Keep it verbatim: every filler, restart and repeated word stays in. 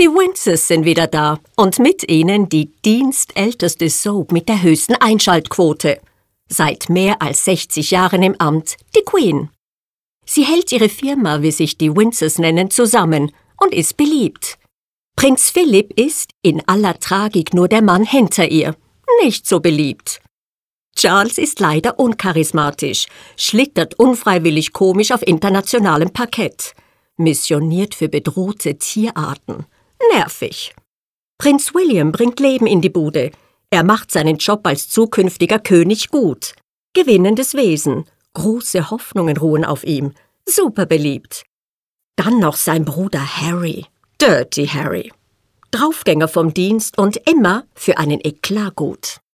Die Windsors sind wieder da und mit ihnen die dienstälteste Soap mit der höchsten Einschaltquote. Seit mehr als sechzig Jahren im Amt, die Queen. Sie hält ihre Firma, wie sich die Windsors nennen, zusammen und ist beliebt. Prinz Philipp ist, in aller Tragik, nur der Mann hinter ihr, nicht so beliebt. Charles ist leider uncharismatisch, schlittert unfreiwillig komisch auf internationalem Parkett, missioniert für bedrohte Tierarten. Nervig. Prinz William bringt Leben in die Bude. Er macht seinen Job als zukünftiger König gut. Gewinnendes Wesen. Große Hoffnungen ruhen auf ihm. Super beliebt. Dann noch sein Bruder Harry. Dirty Harry. Draufgänger vom Dienst und immer für einen Eklat gut.